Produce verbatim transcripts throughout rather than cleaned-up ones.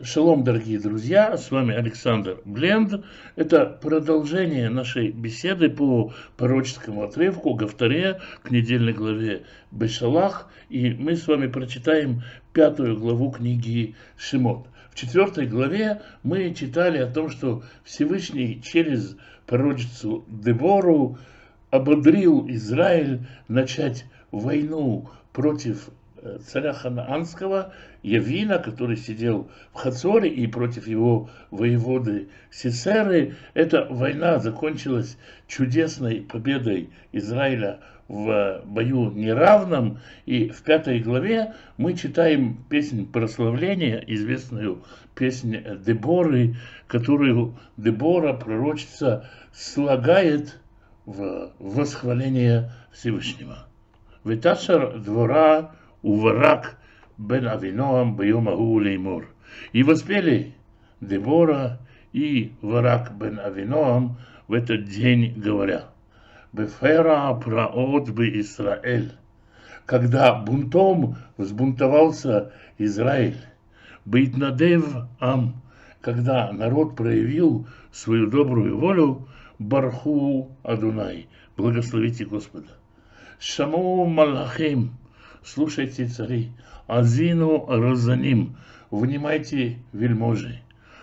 Шалом, дорогие друзья, с вами Александр Бленд. Это продолжение нашей беседы по пророческому отрывку Гафтаре к недельной главе Бешалах. И мы с вами прочитаем пятую главу книги Шимот. В четвертой главе мы читали о том, что Всевышний через пророчицу Дебору ободрил Израиль начать войну против царя Ханаанского, Явина, который сидел в Хацоре, и против его воеводы Сисеры. Эта война закончилась чудесной победой Израиля в бою неравном. И в пятой главе мы читаем песнь прославления, известную песнь Деборы, которую Дебора, пророчица, слагает в восхваление Всевышнего. «Веташар двора Уварак бен Авиноам бьем агу леймур». И воспели Дебора и Варак бен Авиноам в этот день, говоря: «Бефера праот бы Исраэль», когда бунтом взбунтовался Израиль, «Бейтнадев ам», когда народ проявил свою добрую волю, «Барху Адунай», благословите Господа. «Шаму малахим», слушайте, цари, азину разаним, внимайте, вельможи.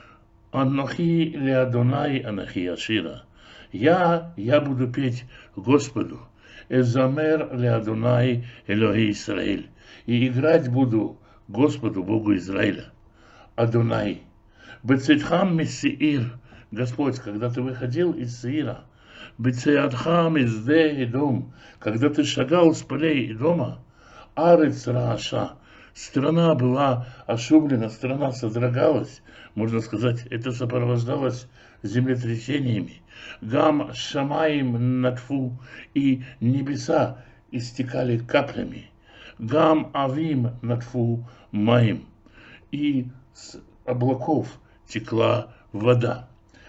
Анахи леадонай анахи ашира, я, я буду петь Господу. Эзамер леадонай Элохи Исраэль, и играть буду Господу, Богу Израиля. Адонай. Бецетхам миссиир, Господь, когда ты выходил из Сеира. Бецеадхам из де Эдом, когда ты шагал с полей Эдома. Арец Рааша, страна была ошублена, страна содрогалась, можно сказать, это сопровождалось землетрясениями. Гам Шамаим Натфу, и небеса истекали каплями. Гам Авим Натфу Маим, и с облаков текла вода.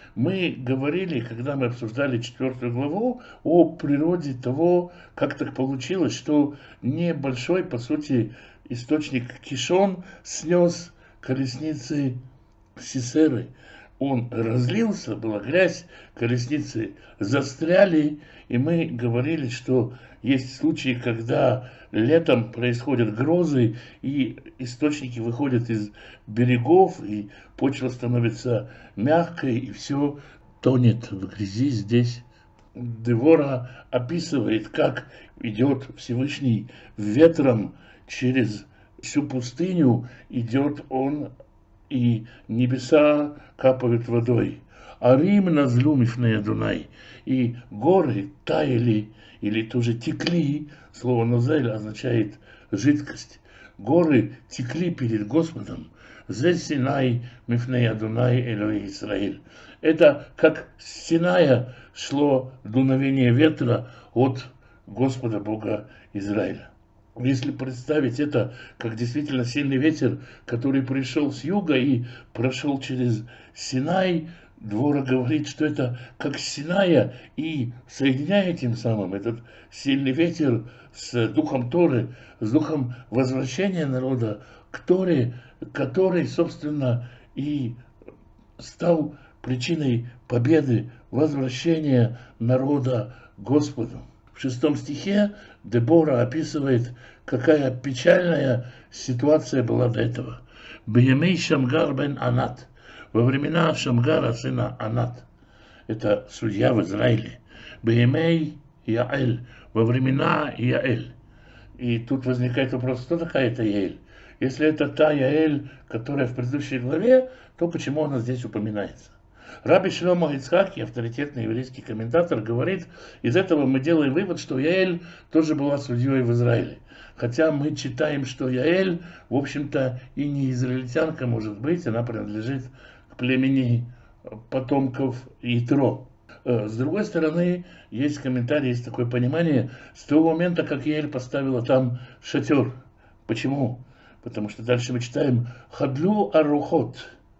Мы говорили, когда мы обсуждали четвертую главу, о природе того, как так получилось, что небольшой, по сути, источник Кишон снес колесницы Сисеры. Он разлился, была грязь, колесницы застряли, и мы говорили, что есть случаи, когда летом происходят грозы, и источники выходят из берегов, и почва становится мягкой, и все тонет в грязи. Здесь Девора описывает, как идет Всевышний ветром через всю пустыню, идет он, и небеса капают водой. Арим назлу мифней Адунай, и горы таяли, или тоже текли, слово назель означает жидкость. Горы текли перед Господом. Зе Синай мифней Адунай Элохи Исраэль. Это как с Синая шло дуновение ветра от Господа Бога Израиля. Если представить это как действительно сильный ветер, который пришел с юга и прошел через Синай, Двора говорит, что это как Синая, и соединяя тем самым этот сильный ветер с духом Торы, с духом возвращения народа к Торе, который, собственно, и стал причиной победы, возвращения народа Господу. В шестом стихе Дебора описывает, какая печальная ситуация была до этого. «Беемей Шамгар бен Анат», во времена Шамгара, сына Анат, это судья в Израиле. Беемей Яэль, во времена Яэль. И тут возникает вопрос, кто такая эта Яэль? Если это та Яэль, которая в предыдущей главе, то почему она здесь упоминается? Раби Шломо Ицхаки, авторитетный еврейский комментатор, говорит, из этого мы делаем вывод, что Яэль тоже была судьей в Израиле. Хотя мы читаем, что Яэль, в общем-то, и не израильтянка может быть, она принадлежит к племени потомков Итро. С другой стороны, есть комментарий, есть такое понимание, с того момента, как Яэль поставила там шатер. Почему? Потому что дальше мы читаем «Хадлю арухот»,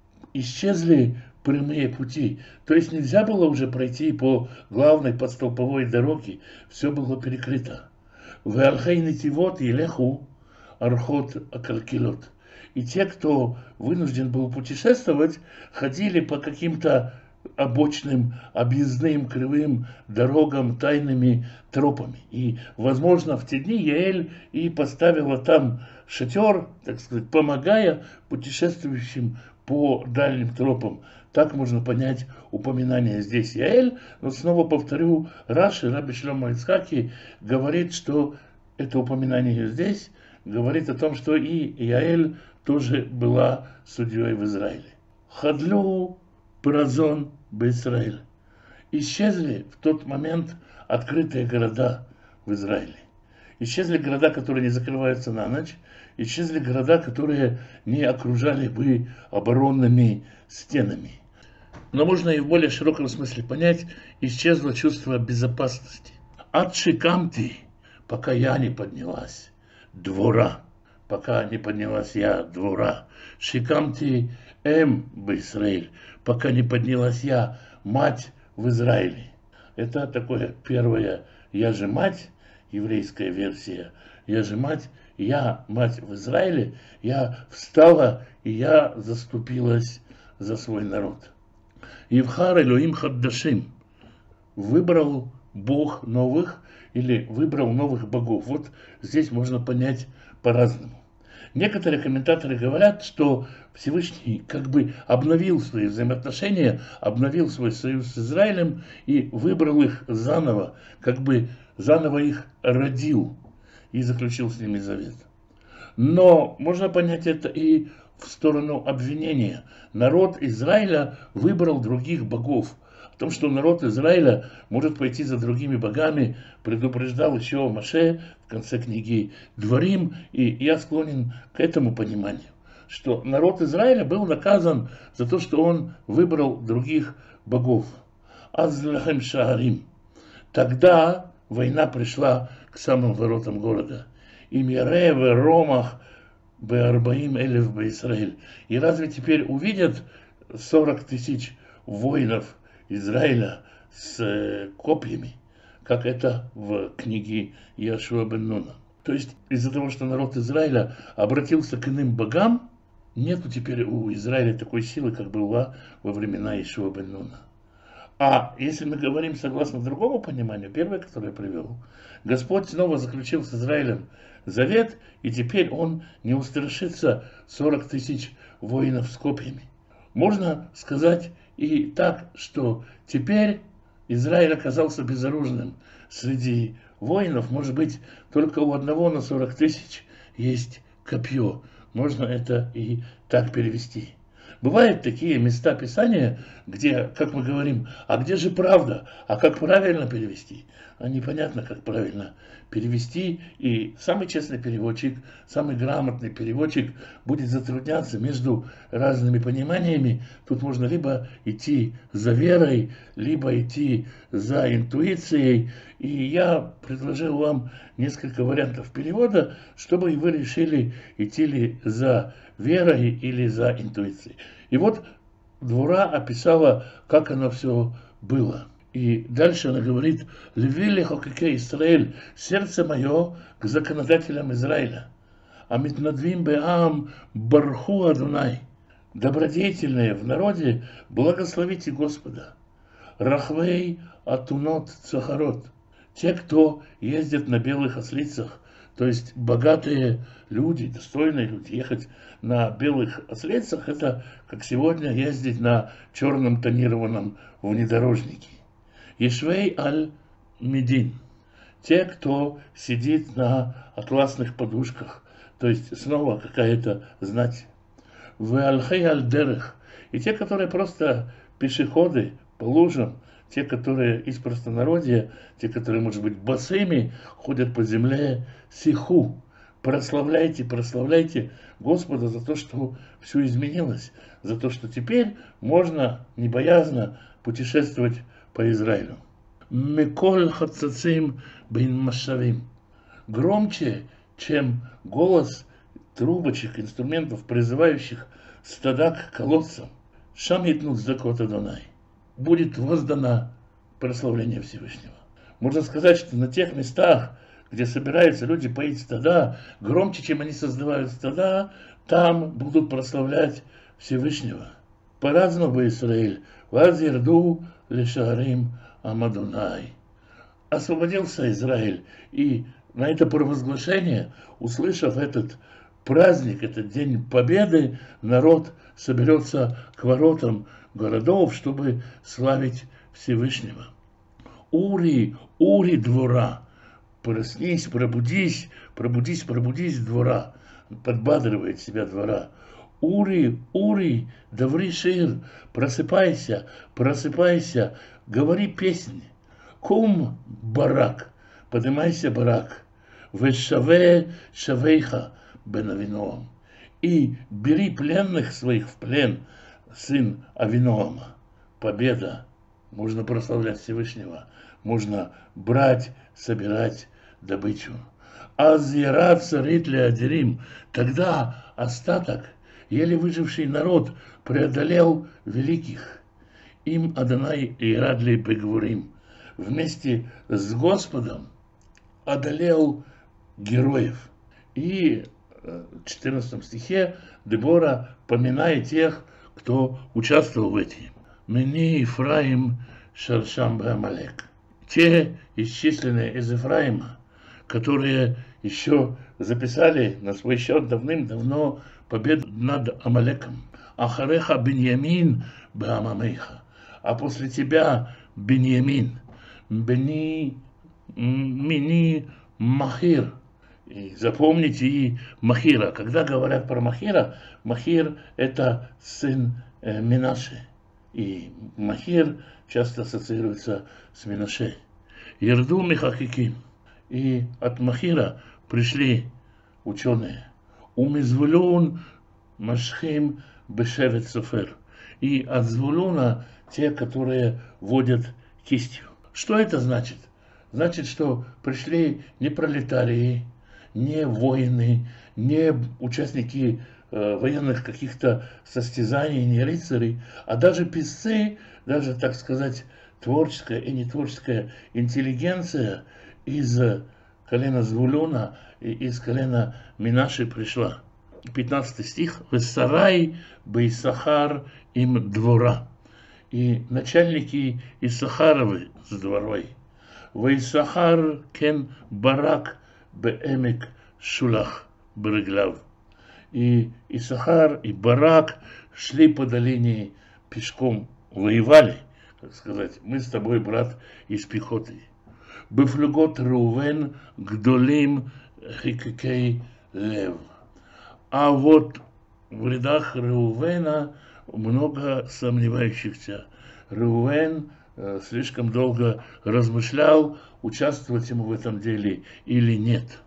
исчезли прямые пути. То есть нельзя было уже пройти по главной подстолповой дороге, все было перекрыто. «Веалхей нитивот елеху архот акалкилот». и те, кто вынужден был путешествовать, ходили по каким-то обочным, объездным, кривым дорогам, тайными тропами. И, возможно, в те дни Яэль и поставила там шатер, так сказать, помогая путешествующим по дальним тропам. Так можно понять упоминание здесь Яэль. Но снова повторю, Раши, Раби Шломо Ицхаки, говорит, что это упоминание здесь говорит о том, что и Яэль тоже была судьей в Израиле. Хадлю Паразон Б-Израиль. Исчезли в тот момент открытые города в Израиле. Исчезли города, которые не закрываются на ночь. Исчезли города, которые не окружали бы оборонными стенами. Но можно и в более широком смысле понять, исчезло чувство безопасности. Ад шикамти, пока я не поднялась, двора, пока не поднялась я, двора. Шикамти эм б-Израиль, пока не поднялась я, мать в Израиле. Это такое первое «я же мать», еврейская версия. «Я же мать», я мать в Израиле, я встала и я заступилась за свой народ. Ивхар Элоим Хаддашим, выбрал Бог новых или выбрал новых богов. Вот здесь можно понять по-разному. Некоторые комментаторы говорят, что Всевышний как бы обновил свои взаимоотношения, обновил свой союз с Израилем и выбрал их заново, как бы заново их родил и заключил с ними завет. Но можно понять это и в сторону обвинения. Народ Израиля выбрал других богов. О том, что народ Израиля может пойти за другими богами, предупреждал еще Моше в конце книги Дворим, и я склонен к этому пониманию, что народ Израиля был наказан за то, что он выбрал других богов. Азлахем Шаарим. Тогда война пришла к самым воротам города. И Мире в Ромах Беарбаим Элев Беисраэль. И разве теперь увидят сорок тысяч воинов Израиля с копьями, как это в книге Яшуа бен Нуна? То есть из-за того, что народ Израиля обратился к иным богам, нету теперь у Израиля такой силы, как была во времена Яшуа бен Нуна. А если мы говорим согласно другому пониманию, первое, которое я привел, Господь снова заключил с Израилем завет, и теперь он не устрашится сорок тысяч воинов с копьями. Можно сказать и так, что теперь Израиль оказался безоружным. Среди воинов, может быть, только у одного на сорок тысяч есть копье. Можно это и так перевести. Бывают такие места Писания, где, как мы говорим, а где же правда? А как правильно перевести? А непонятно, как правильно перевести. И самый честный переводчик, самый грамотный переводчик будет затрудняться между разными пониманиями. Тут можно либо идти за верой, либо идти за интуицией. И я предложил вам несколько вариантов перевода, чтобы вы решили, идти ли за верой или за интуицией. И вот Двора описала, как оно все было. И дальше она говорит: «Левили хокеке Израиль, сердце мое к законодателям Израиля, а митнадвим беам барху Адунай, добродетельные в народе, благословите Господа, рахвей атунот цахарот, те, кто ездит на белых ослицах». То есть богатые люди, достойные люди, ехать на белых ослицах, это как сегодня ездить на черном тонированном внедорожнике. Ешвей аль-Медин, те, кто сидит на атласных подушках, то есть снова какая-то знать. Веалхей аль-Дерех, и те, которые просто пешеходы по лужам, те, которые из простонародья, те, которые, может быть, босыми ходят по земле, сиху. Прославляйте, прославляйте Господа за то, что все изменилось, за то, что теперь можно небоязно путешествовать по Израилю. Миколь хацацим бин машавим. Громче, чем голос трубочек, инструментов, призывающих стада к колодцам. Шам итнут закота Донай. Будет воздано прославление Всевышнего. Можно сказать, что на тех местах, где собираются люди поить стада, громче, чем они создавают стада, Там будут прославлять Всевышнего. По-разному бы Израиль. Ваз ярду лешарим Амадунай. Освободился Израиль, и на это провозглашение, услышав этот праздник, этот день победы, народ соберется к воротам городов, чтобы славить Всевышнего. Ури, ури двора, проснись, пробудись, пробудись, пробудись двора, подбадривает себя двора. Ури, ури, даври шир, просыпайся, просыпайся, говори песни. Кум барак, поднимайся барак, вешаве шавейха бен Авиноам, и бери пленных своих в плен, сын Авиноама. Победа, можно прославлять Всевышнего, можно брать, собирать добычу. Аз ярат царит леадирим, тогда остаток, еле выживший народ, преодолел великих. Им Адонай и Радли Бегвурим. Вместе с Господом одолел героев. И в четырнадцатом стихе Дебора поминает тех, кто участвовал в этом. Мени Ефраим Шаршам Бамалек. Те, исчисленные из Ефраима, которые еще записали на свой счет давным-давно победу над Амалеком. Ахареха Беньямин Баамамейха. А после тебя Беньямин. Бени, мини, Махир. И запомните и Махира. Когда говорят про Махира, Махир это сын э, Минаше. И Махир часто ассоциируется с Минаше. Ерду Михахиким. И от Махира пришли ученые. Умизвулун Машхим Бешевет Софер. И от Звулуна те, которые водят кистью. Что это значит? Значит, что пришли не пролетарии, не воины, не участники э, военных каких-то состязаний, не рыцари, а даже писцы, даже, так сказать, творческая и нетворческая интеллигенция из колена Звулуна и из колена Минаши пришла. пятнадцатый стих. «Вессарай бейсахар им двора». И начальники Иссахаровы с дворой. Вейсахар кен барак беэмик шулах береглав. И Иссахар, и Барак шли по долине пешком, воевали, как сказать, мы с тобой, брат, из пехоты. Бефлюгот Рувен гдолим хикекей лев. А вот в рядах Реувена много сомневающихся. Реувен э, слишком долго размышлял, участвовать ему в этом деле или нет.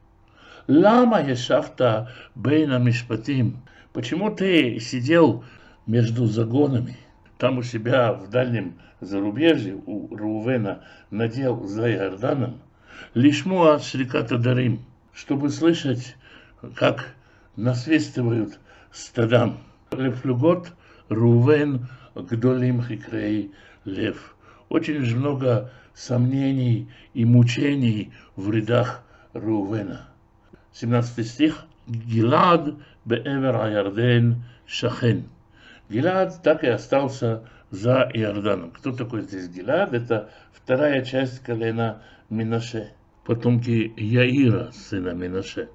Лама ешафта бейна мишпатим. Почему ты сидел между загонами? Там у себя в дальнем зарубежье у Реувена надел за Иорданом лишмуа шриката дарим, чтобы слышать, как насвистывают стадам. Лефлюгот Рувен гдолим хикрей лев. Очень же много сомнений и мучений в рядах Рувена. семнадцатый стих. Гилад беэвер Аярден шахен. Гилад так и остался за Иорданом. Кто такой здесь Гилад? Это вторая часть колена Минаше. Потомки Яира, сына Минаше.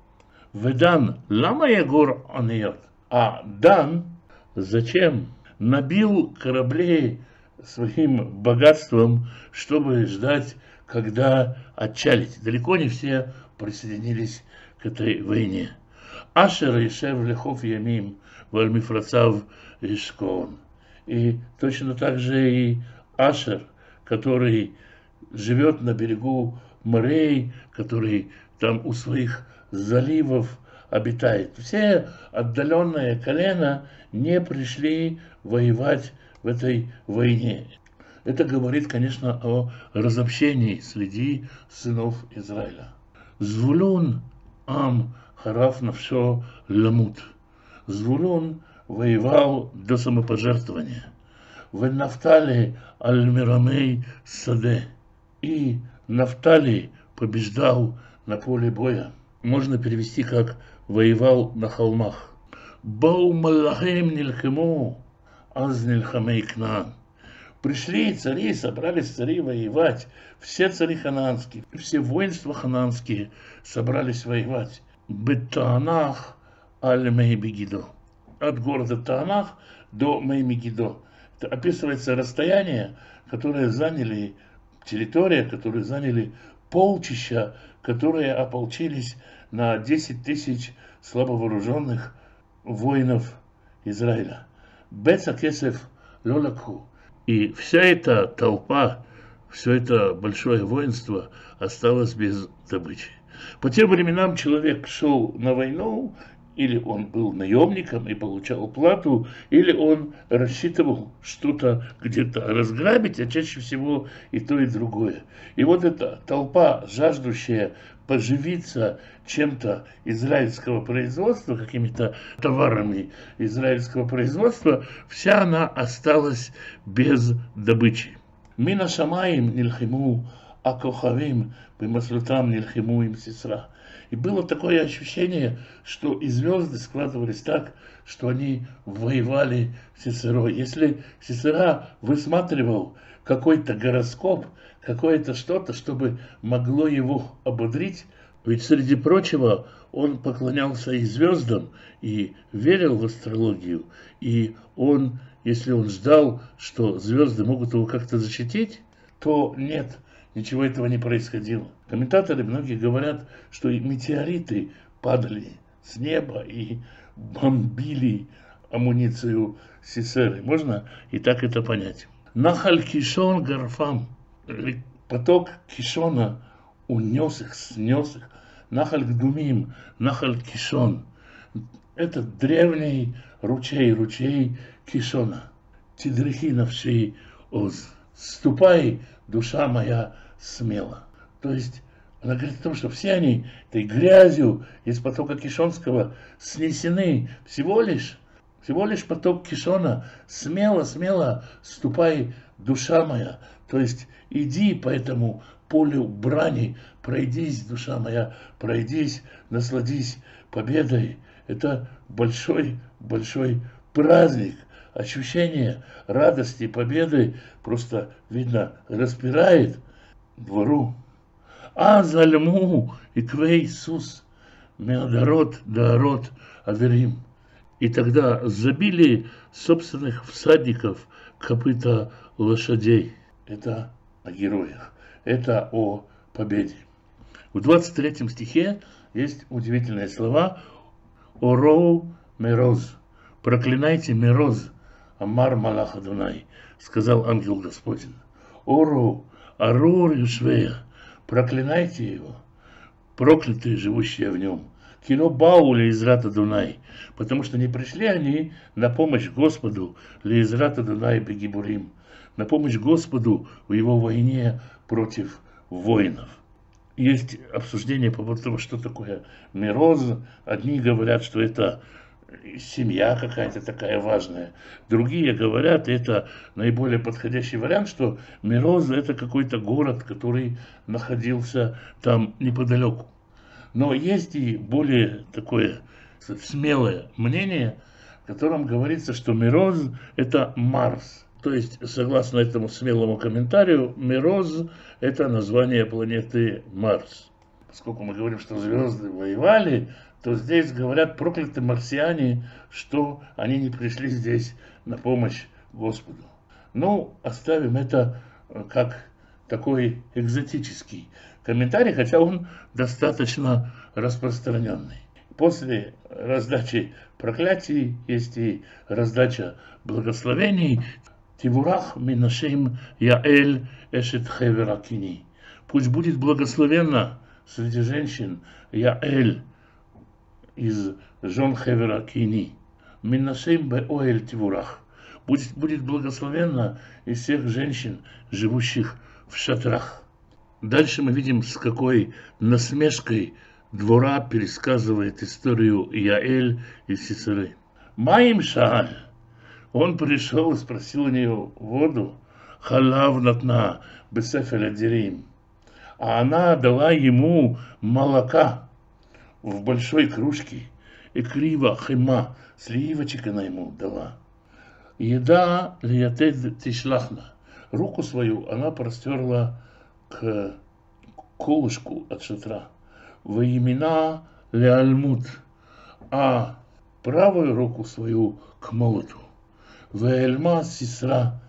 Ведан, лама ягор аниот. А Дан зачем набил корабли своим богатством, чтобы ждать, когда отчалить? Далеко не все присоединились к этой войне. Ашер ешев лехов ямим вальмифрацав ишкон. И точно так же и Ашер, который живет на берегу морей, который там у своих заливов обитает. Все отдаленные колена не пришли воевать в этой войне. Это говорит, конечно, о разобщении среди сынов Израиля. Звулун ам хараф навшо ламут. Звулун воевал до самопожертвования. В Нафтали аль-Мирамей саде. И Нафтали побеждал на поле боя. Можно перевести как «воевал на холмах». Бау малахим нильхему, аз нильхамей кнан. Пришли цари, собрались цари воевать. Все цари хананские, все воинства хананские собрались воевать. Бетанах аль Меймегидо. От города Таанах до Меймегидо. Это описывается расстояние, которое заняли, территория, которую заняли полчища, которые ополчились на десять тысяч слабовооруженных воинов Израиля. Бецакесев лолакху. И вся эта толпа, все это большое воинство осталось без добычи. По тем временам человек шел на войну, или он был наемником и получал плату, или он рассчитывал что-то где-то разграбить, а чаще всего и то, и другое. И вот эта толпа, жаждущая поживиться чем-то израильского производства, какими-то товарами израильского производства, вся она осталась без добычи. Мина шамаим нильхиму акохавим бимаслутам нильхиму им сесра. И было такое ощущение, что и звезды складывались так, что они воевали с Сисерой. Если Сисера высматривал какой-то гороскоп, какое-то что-то, чтобы могло его ободрить, ведь, среди прочего, он поклонялся и звездам, и верил в астрологию, и он, если он ждал, что звезды могут его как-то защитить, то нет, ничего этого не происходило. Комментаторы многие говорят, что и метеориты падали с неба и бомбили амуницию Сисеры. Можно и так это понять. Нахаль Кишон Гарфам. Поток Кишона унес их, снес их. Нахаль Гдумим, Нахаль Кишон. Это древний ручей, ручей Кишона. Тидрихи навши оз. Ступай, душа моя, смело. То есть она говорит о том, что все они этой грязью из потока Кишонского снесены. Всего лишь, всего лишь поток Кишона. Смело, смело ступай, душа моя. То есть иди по этому полю брани, пройдись, душа моя, пройдись, насладись победой. Это большой, большой праздник. Ощущение радости, победы просто, видно, распирает двору. А зальму и квей Иисус, меодарот, даарот, аверим. И тогда забили собственных всадников копыта лошадей. Это о героях, это о победе. В двадцать третьем стихе есть удивительные слова «Ороу мероз». «Проклинайте мероз, Амар Малах Адунай», сказал ангел Господень. «Ороу, арур юшвея». Проклинайте его, проклятые, живущие в нем. Кино Бауля Израта Дунай, потому что не пришли они на помощь Господу, ли Израта Дунай Бегибурим, на помощь Господу в его войне против воинов. Есть обсуждение по поводу того, что такое мероз. Одни говорят, что это семья какая-то такая важная. Другие говорят, это наиболее подходящий вариант, что Мероз это какой-то город, который находился там неподалеку. Но есть и более такое смелое мнение, в котором говорится, что Мероз это Марс. То есть, согласно этому смелому комментарию, Мероз это название планеты Марс. Поскольку мы говорим, что звезды воевали, то здесь говорят проклятые марсиане, что они не пришли здесь на помощь Господу. Ну, оставим это как такой экзотический комментарий, хотя он достаточно распространенный. После раздачи проклятий есть и раздача благословений. Тивурах минашим яэль эшет хевер акини. Пусть будет благословенна среди женщин Яэль из жен Хевера Кини. Минашим беоэль тивурах. Будет, будет благословенна из всех женщин, живущих в шатрах. Дальше мы видим, с какой насмешкой двора пересказывает историю Яэль из Сисеры. Маим Шааль. Он пришел и спросил у нее воду. Халав натна бесефель адирим. А она дала ему молока в большой кружке. экрива хема, сливочек она ему дала. Еда лиятед тишлахна. Руку свою она простерла к колышку от шатра. Во имена леальмут. А правую руку свою к молоту. Вельма сестра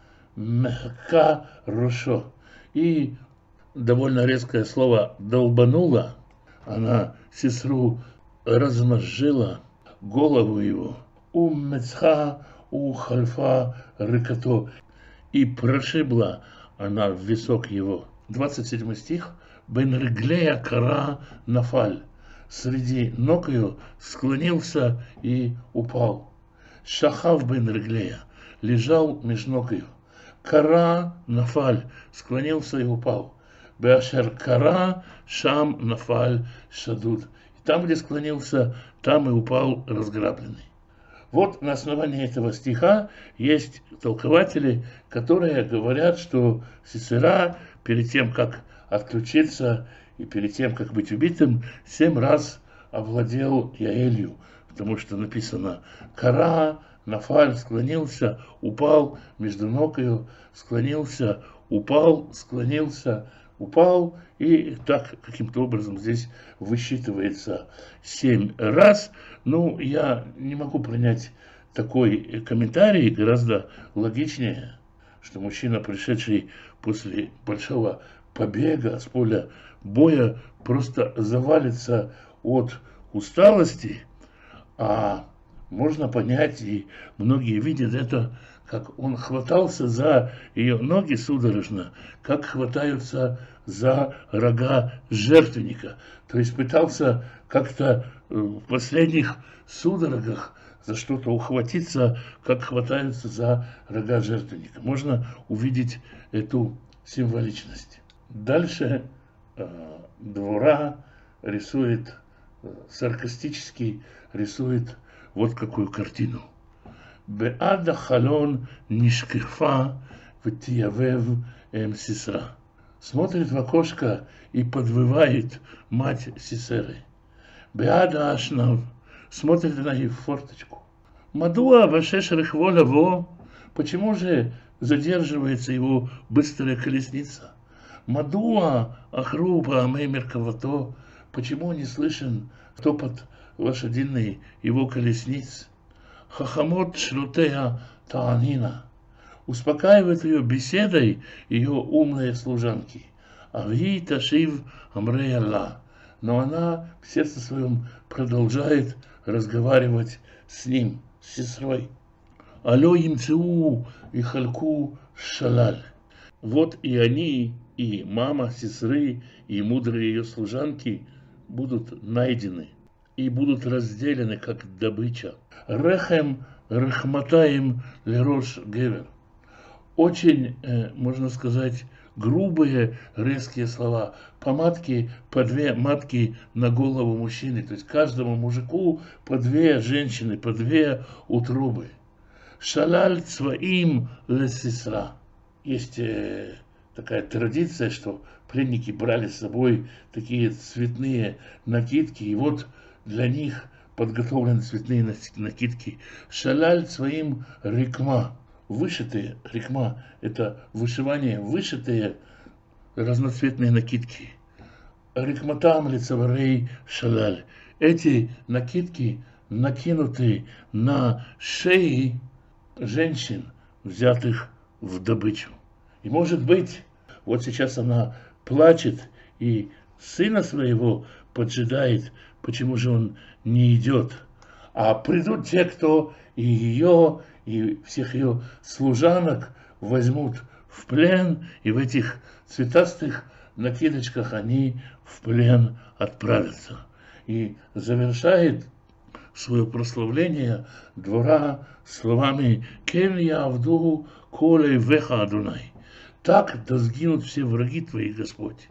мягка рошо. И довольно резкое слово долбанула. Она сестру размозжила голову его. У мецха, у хальфа рыкато. И прошибла она в висок его. двадцать седьмой стих. Бен реглея кара нафаль. Среди ног ее склонился и упал. Шахав бен реглея. Лежал меж ног ее. Кара нафаль. Склонился и упал. Беашер кара шам нафаль шадуд. Там, где склонился, там и упал разграбленный. Вот на основании этого стиха есть толкователи, которые говорят, что Сисера перед тем, как отключиться и перед тем, как быть убитым, семь раз овладел Яэлью, потому что написано «Кара, нафаль, склонился, упал между ног ее, склонился, упал, склонился, упал». И так каким-то образом здесь высчитывается семь раз. Ну, я не могу принять такой комментарий, гораздо логичнее, что мужчина, пришедший после большого побега с поля боя, просто завалится от усталости, а можно понять, и многие видят это, как он хватался за ее ноги судорожно, как хватаются за рога жертвенника. То есть пытался как-то в последних судорогах за что-то ухватиться, как хватаются за рога жертвенника. Можно увидеть эту символичность. Дальше э, Двора рисует, э, саркастически рисует вот какую картину. Беада халон нишкифа втиявев эм сисра. Смотрит в окошко и подвывает мать Сисеры. Беада ашнав. Смотрит на ее форточку. Мадуа вашеш рехволя во. Почему же задерживается его быстрая колесница? Мадуа ахруба амеймеркавато. Почему не слышен топот лошадиный его колесниц? Хахамот шлютея таанина. Успокаивает ее беседой ее умные служанки. Ави ташив амрей Аллах. Но она в сердце своем продолжает разговаривать с ним, с сестрой. Алло имцеу и хальку шалаль. Вот и они, и мама сестры, и мудрые ее служанки будут найдены и будут разделены как добыча. Рехем рехматаем лерош гевер. Очень, э, можно сказать, грубые, резкие слова. По матке, по две матки на голову мужчины. То есть каждому мужику по две женщины, по две утробы. Шалаль цваим лесисра. Есть э, такая традиция, что пленники брали с собой такие цветные накидки. И вот для них подготовлены цветные накидки. Шалаль цваим рикма. Вышитые, рикма, это вышивание, вышитые разноцветные накидки. Рикматам лицеварей шалаль. Эти накидки накинуты на шеи женщин, взятых в добычу. И может быть, вот сейчас она плачет и сына своего поджидает, почему же он не идет. А придут те, кто и ее, и всех ее служанок возьмут в плен, и в этих цветастых накидочках они в плен отправятся. И завершает свое прославление Двора словами «Кен я авду колей веха Адунай». Так да сгинут все враги твои, Господь.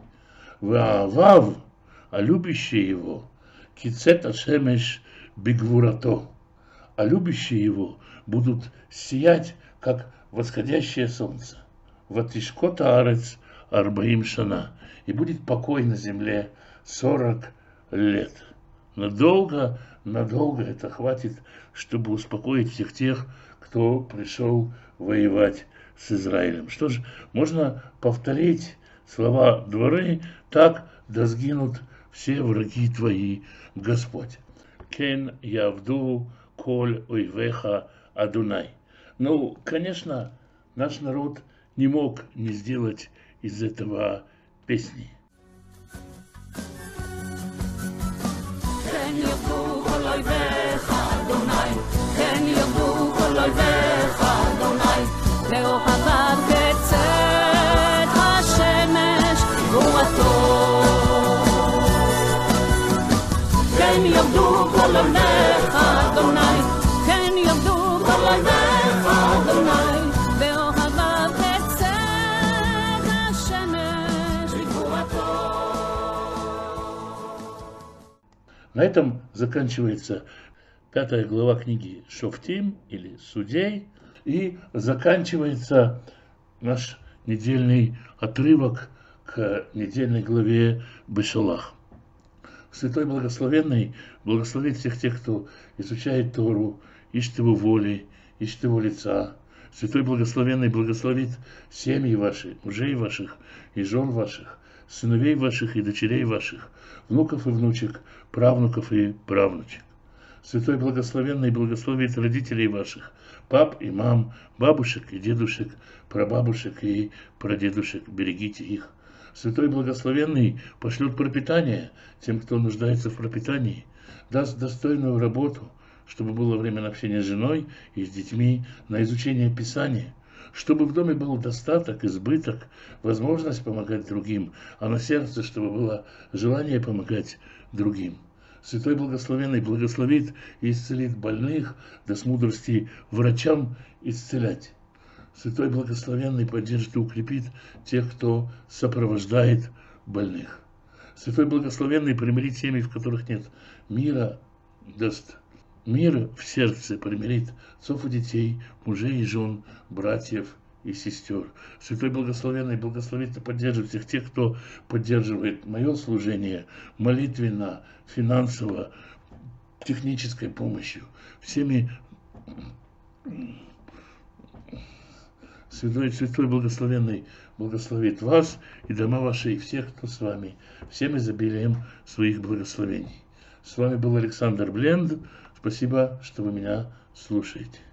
Ваавав, а любящие его, кицет ашемеш бигвурато, а любящие его будут сиять, как восходящее солнце. Ватишкота арец арбаим шана, и будет покой на земле сорок лет. Надолго надолго это хватит, чтобы успокоить всех тех, кто пришел воевать с Израилем. Что ж, можно повторить слова Дворы: так да сгинут все враги твои, Господь. Кен явду коль ойвеха Адунай. Ну, конечно, наш народ не мог не сделать из этого песни. כן יעבדו כל אויביך אדוני, כן יעבדו כל אויביך אדוני, באוהביו תצא השמש בגבורתו. На этом заканчивается пятая глава книги Шофтим или Судей, и заканчивается наш недельный отрывок к недельной главе Бешалах. Святой Благословенный благословит всех тех, кто изучает Тору, ищет Его воли, ищет Его лица. Святой Благословенный благословит семьи ваши, мужей ваших и жен ваших, сыновей ваших и дочерей ваших, внуков и внучек, правнуков и правнучек. Святой Благословенный благословит родителей ваших, пап и мам, бабушек и дедушек, прабабушек и прадедушек. Берегите их. Святой Благословенный пошлет пропитание тем, кто нуждается в пропитании, даст достойную работу, чтобы было время на общение с женой и с детьми, на изучение Писания, чтобы в доме был достаток, избыток, возможность помогать другим, а на сердце, чтобы было желание помогать другим. Святой Благословенный благословит и исцелит больных, даст мудрости врачам исцелять. Святой Благословенный поддержит и укрепит тех, кто сопровождает больных. Святой Благословенный примирит семьи, в которых нет мира, даст мир в сердце, примирит отцов и детей, мужей и жен, братьев и сестер. Святой Благословенный благословит и поддержит всех тех, кто поддерживает мое служение молитвенно, финансово, технической помощью, всеми. Святой, Святой Благословенный благословит вас и дома ваши, и всех, кто с вами, всем изобилием своих благословений. С вами был Александр Бленд. Спасибо, что вы меня слушаете.